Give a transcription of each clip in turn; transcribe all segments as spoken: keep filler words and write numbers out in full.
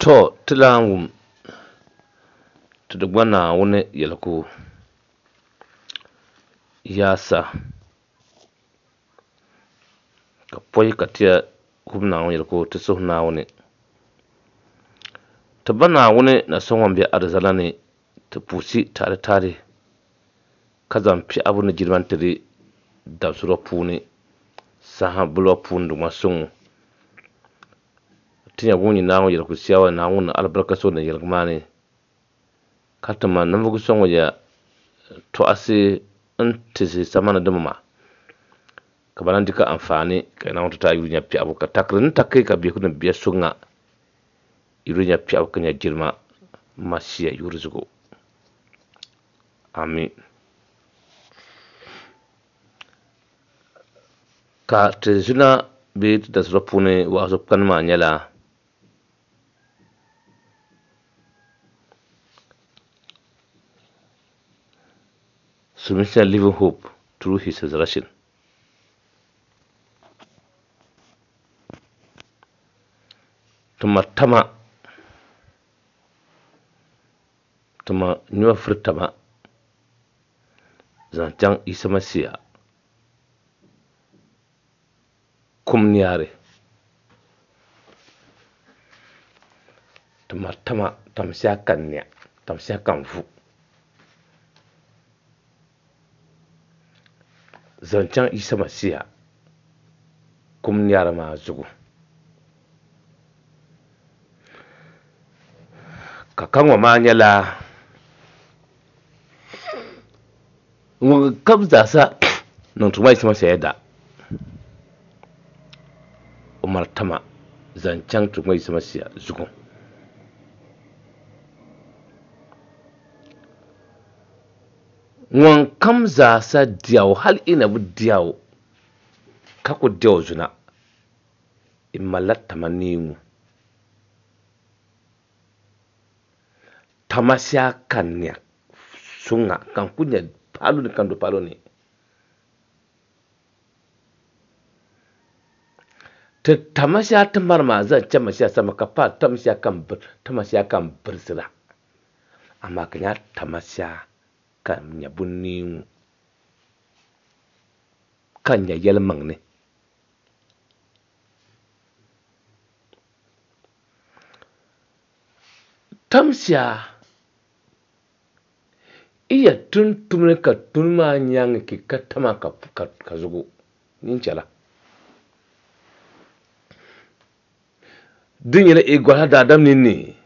To tilangum tudugwana wani yalku yasa ka poi katia humna wani yalku tisuhna wani tabana wani na sonwan bi arzalani ta pusi tare tare kazan fi abu na jirman tare da sura puni saha bulwa pun duma sun tinya wuni na wani yalku siyawa na wani albarka so na yalgmani katama nan bugu son waje to ase in tisi samana dumma ka banan dika amfani kai na wata ta yurinya fi abu ka takrin takai ka biya kudin biya sunga yurinya fi abu kan ya girma masiya yurzugo amin ka tizuna bi da surapune wa su kan ma nyala Submission living hope through his resurrection. Tuma tama tuma nyuwa furtama zancang isa masiya kum niyare tuma tama tamsiya kan niya tamsiya kan fu zancang isa masiya kum niyare ma zugu ka kanwa ma nyala ngu kabza sa non tuma isa masiya da umar tama zancang tuma isa masiya zugu ngon kam za sa diyaw hal ina bu diyaw kako diyaw zuna imalat tamaningu tamasya kanya sunga kan kunya palu ni kan do palu ni te tamasya tamar ma za tamasya sama kapa tamasya kan bir tamasya kan birsira amma kanya tamasya kan nya bunningu kan nya yelmang ne tamsya iya tun tumne ka tun ma nyang ki katama ka ka, ka zugu nin chala dinyere e gwala da adam ninni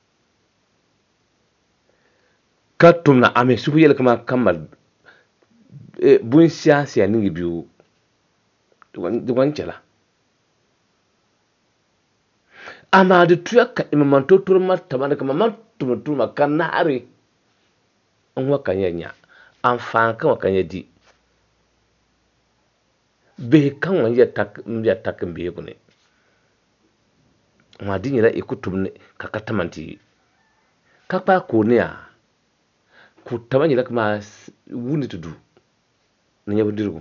ka tumna ame suku yel kama kamal e bun siyasa ningi biu duwan chala ama de tuya ka imaman to turma tamana kama man tumna turma kanare an waka yanya an fan kan waka yadi be kan wan ya tak ya tak be ko ne ma dinyera e kutumne ka katamanti ka pa ko ne a ku tamanyi la kuma wuni tudu na nyabu dirgo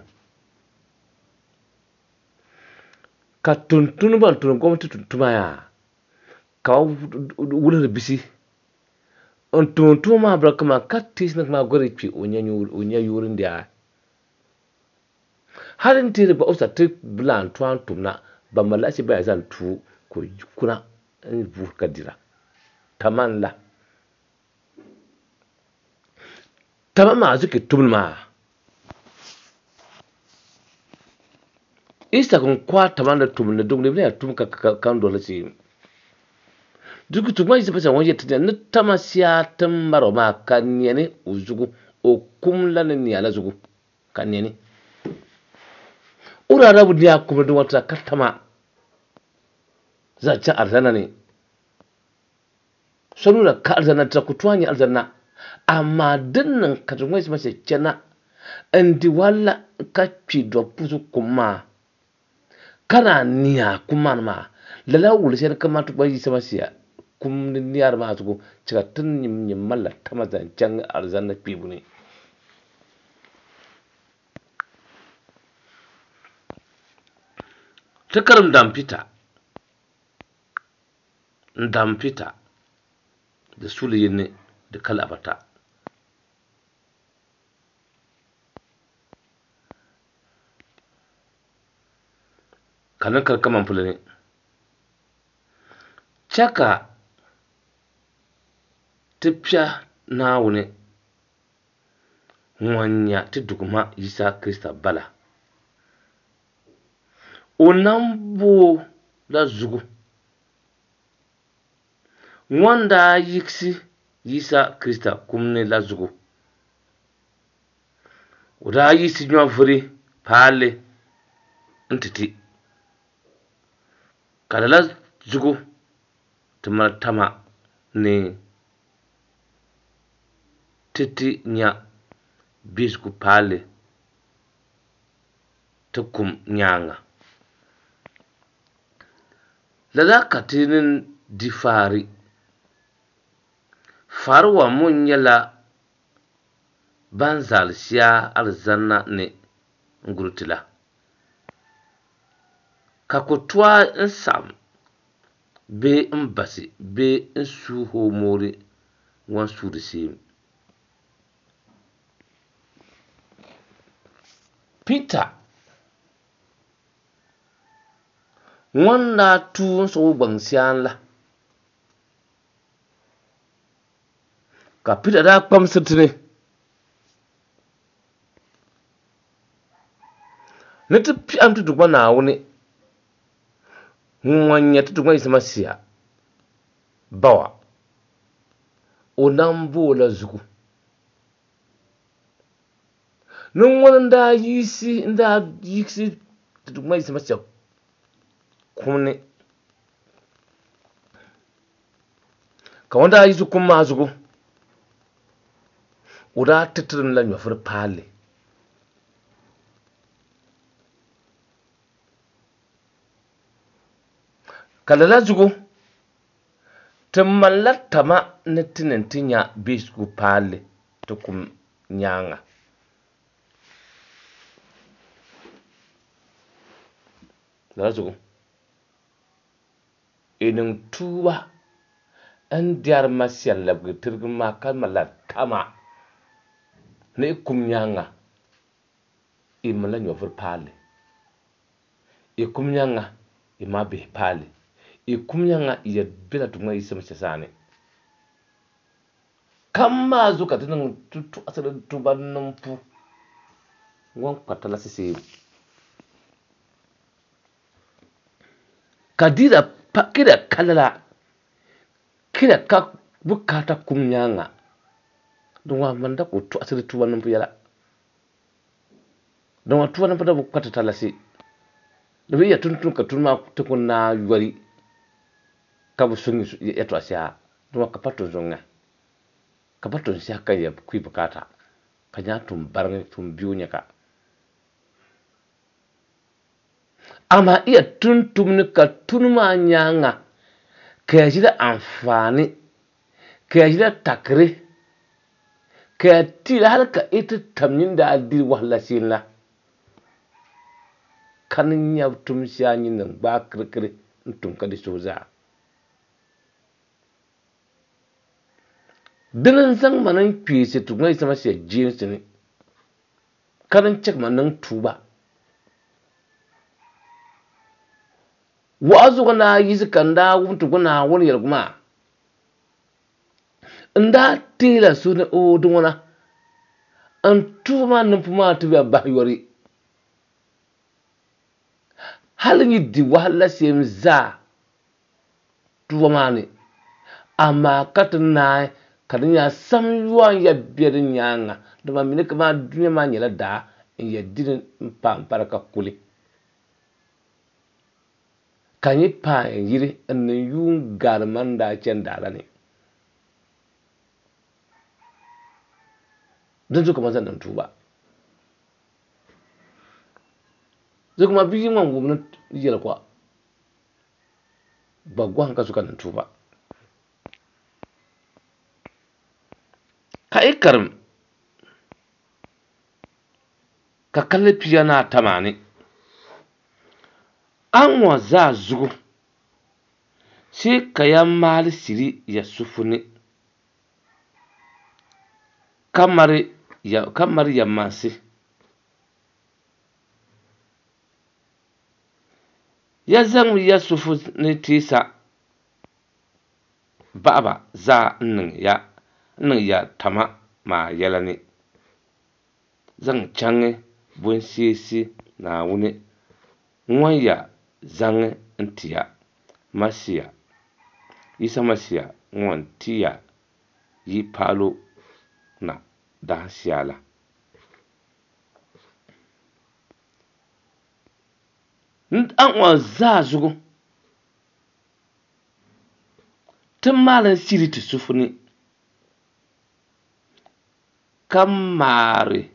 ka tuntun ban tun gwamnati tuntuma ya ka wula bisi on tuntun ma bra kuma ka tis na kuma gore pi onya onya yurin dia harin tire ba usa te blan twan tumna ba malashi ba zan tu ko kuna in bu kadira taman la tama ma zuke tumma isa kun kwa tama da tumna dum ne ya tum ka kan dole si duku tuma isa pasa wanje tanya na tama siya tambaro ma kan ne uzugu o kumla ne ni ala zugu kan ne ura rabu dia kuma dum wata katama za ta arzana ne sanu da ka arzana ta kutwani arzana amma dinnan ka tuma isa masa cana andi wala ka ci do pusu kuma kana niya kuma ma lala wul sai kama to bai isa masa kum niyar ma zugo cika tun nyim nyim malla tama zancan arzana pibu ne takaram dam pita ndam Peter da sulu yinne da kala bata kana karkaman fulani chaka tipya naawuni wanya ti duguma Isa Krista bala o nan bo la zugu wanda yiksi Isa Krista kumne la zugu o da yisi nyo vuri pale ntiti kada la zugu tumar tama ne titi nya bisku pale tukum nyanga lala katinin difari farwa mun yala banzal siya alzanna ne ngurutila ka kutwa nsam be mbasi be nsu ho mori wan su sim Peter wanda tu so bangsian la ka Peter da kpam sirtine ne ti pi am tu dugba na woni wanya tu dugba isma siya bawa onambo la zugu nun wanda yisi nda yisi tu dugba isma siya kumne ka wanda yisi kuma zugu uda titirin la nyofur pale kala la zugu timalla tama netinin tinya bisku pale tukum nyanga la zugu inin tuwa an diyar masiyar labgitirgin ma kalmala tama na ikum nyanga imala nyofur pale ikum nyanga ima be pale ikum nyanga iya bila tuma isam sesane kama zuka tunan tutu asal tuban numpu wan patala sese kadira pakira kalala kira ka bukata kum nyanga don wa manda ko to asal tuban numpu yala don wa tuban numpu da bukata talasi da bai ya tuntun ka tunma tukun na yori ka bu sungi ya to asya don ka pato zonga ka pato siya kan ya kui bukata ka nya tum barne tum biyo nyaka amma iya tuntum ni ka tunma nyanga ka ya jida amfani ka ya jida takri ka ya tila har ka ita tamnin da adir wahla sinla kanin ya tum siya nyin nan ba kirkiri tum ka di soza dinin zan manan pese tugna isama siya james ne kanin cek manan tuba wazu kana yizi kanda wuntu kuna wani yarguma nda tila su ne o dungona an tuma nufuma tuba bahyori halin yiddi wahala siyem za tuwa mani amma katin na kadin ya sam yuwan ya biyar nyanga dama mini kama duniya ma nyala da in ya dinin mpa mparaka kuli kanyi pa yiri in yun garman da cen dala ne don su kuma zan nan tuba zai kuma biyi man gwamnati yiyar kwa bagwan ka suka nan tuba ka ikarim ka kalli fiye na tamani an wa za zugu sai ka ya mal siri ya sufuni kamar ya kamar ya mansi ya zan ya sufuni tisa baba za nin ya nin ya tama ma yalani zan change bun sisi na wuni ŋwan ya zaŋ ntiya masiya isa masiya ŋwan tiya yi palo na da siala an ŋwan zaa zugu ti malin siri ti sufuni ka maari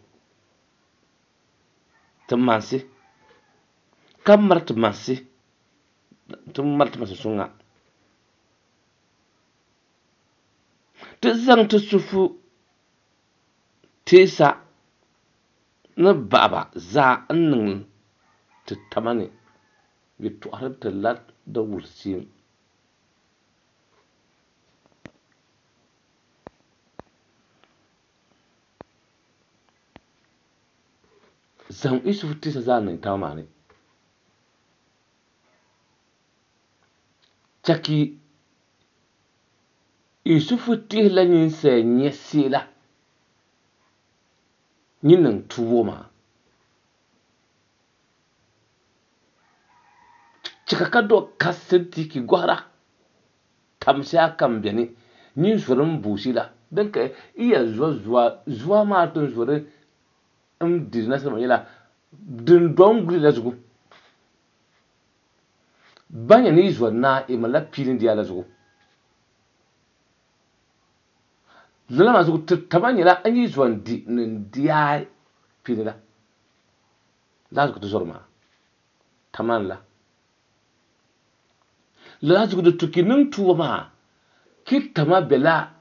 ti mansi ka mari ti mansi ti mari ti mansi suŋa ti zaŋ ti sufu teesa ni baɣaba zaa n niŋ ti tama ni yɛltɔɣa ti la di wulisiim zaŋ yi sufu teesa zaa niŋ tama maa ni chaki Yusufu tihi la ninsal nyɛ seela nyi niŋ tuwo maa chika ka do ka sidiki gɔhira tamsi a kam beni nyin zɔri n buusi la din ka iya zɔ zua zua maa tin zɔri n diri na sani yɛla din do n guli la zugu banya ni zɔ naa i la piilin diya la zugu lala maa zugu ti tama nyɛla an yi zɔ n di nin diyaa piilin la laa zugu ti zɔri maa taman la lala zugu di tuki niŋ tuwo maa ki tama bela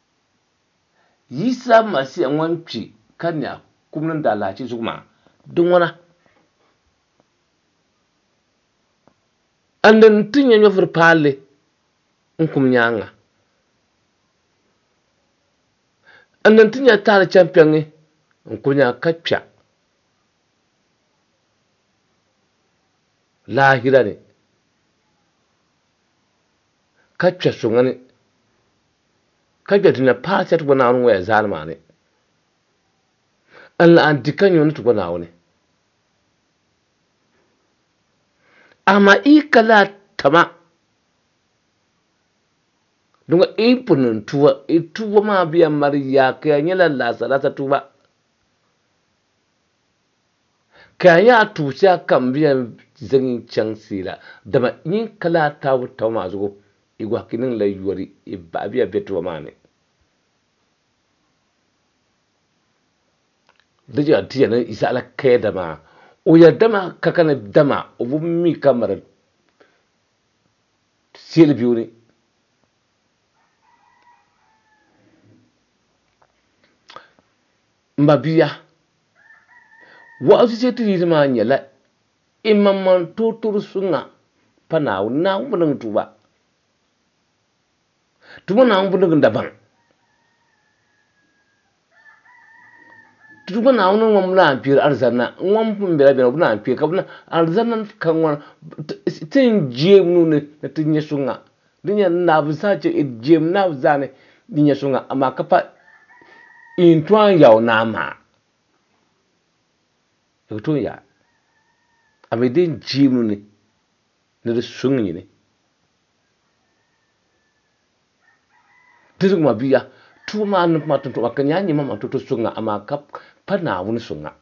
yisa masiya ŋwan kpi ka nya kum ni da laachi zugu maa di ŋɔna andin ti nya nyɔvuri paalli n kum nyaanga andin ti nya taali champɛŋi n kum nya ka kpɛ laahira ni ka kpɛ suŋa ni ka kpɛ ti nya paali shɛli ti gba naawuni wɛya zaani maa ni n laɣim di ka nyɔ ni ti gba naawuni ama i ka laa tama dunga i punin tuwa i tuwa maa biya mari yaa ka ya nyɛla laasa laasa tuba ka ya nya tuusi a kam biya zaŋ chaŋ siila dama nyin ka laa taabu tama maa zugu i gɔhi ki niŋ la yɔri i baɣa biya be tuwa maa ni di ya ti ya ni zaɣala kaya dama o ya dama ka kana dama o bu mi ka mari seeli biu ni mba biya waɣusi shɛli ti yili maa nyɛla i maman tootoro suŋa pa naawuni naawuni bi niŋ tuuba tuma naawuni bi niŋ dabaŋ tuba naawuni ŋɔ bi naan kpeeri alizanna ŋɔm pun bela bɛni o bi naan kpeeri ka bi na alizanna ka ŋɔna ti n jeemu ni ni ti nyɛ suŋa di nyɛ naabu zaa jeemu naabu zaa ni di nyɛ suŋa amaa ka pa in tɔn yaɣu naa maa ka tɔn ya ami din jeemu ni ni di suŋ nyini diri ma biya tuba maa ni ma tuntuma ka nyaa nyɛ ma tutu suŋa amaa ka pa naawuni suŋa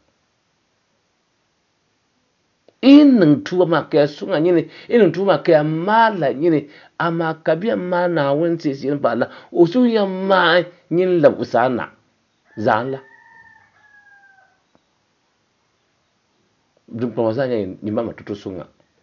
in niŋ tuba maa ka ya suŋa nyini in niŋ tuba maa ka ya maala nyini amaa ka biya maa naawuni teesi yɛn paɣa la o su ya maa nyin labi saa na zaan la din kpama zaa nyɛ nyɛ ma ma tutu suŋa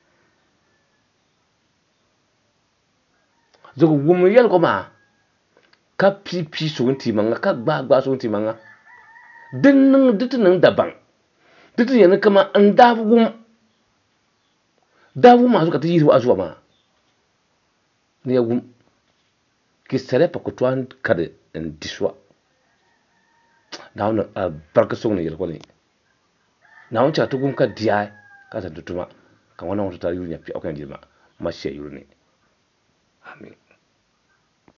zugu wum yɛligu maa ka pii pii suŋ ti maŋa ka gbaa gbaa suŋ ti maŋa din niŋ di ti niŋ dabaŋ di ti yɛn kama n daa wum daa wum maa zuɣu ka ti yihiri waɣa zuɣu maa ne ya wum ki sere pa ko twan kade en diswa naawna barka song ne yel ko ni naawna cha to gum ka diai ka sa tutuma ka wana wata ta yuru nya pi o kan jima ma she yuru ni amin